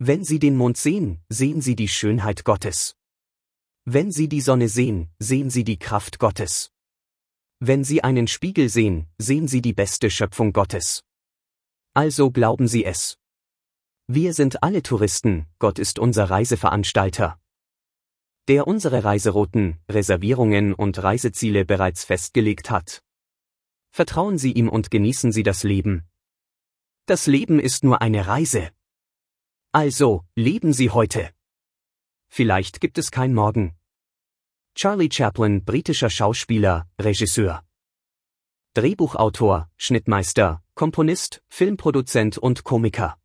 Wenn Sie den Mond sehen, sehen Sie die Schönheit Gottes. Wenn Sie die Sonne sehen, sehen Sie die Kraft Gottes. Wenn Sie einen Spiegel sehen, sehen Sie die beste Schöpfung Gottes. Also glauben Sie es. Wir sind alle Touristen, Gott ist unser Reiseveranstalter, der unsere Reiserouten, Reservierungen und Reiseziele bereits festgelegt hat. Vertrauen Sie ihm und genießen Sie das Leben. Das Leben ist nur eine Reise. Also, leben Sie heute. Vielleicht gibt es kein Morgen. Charlie Chaplin, britischer Schauspieler, Regisseur, Drehbuchautor, Schnittmeister, Komponist, Filmproduzent und Komiker.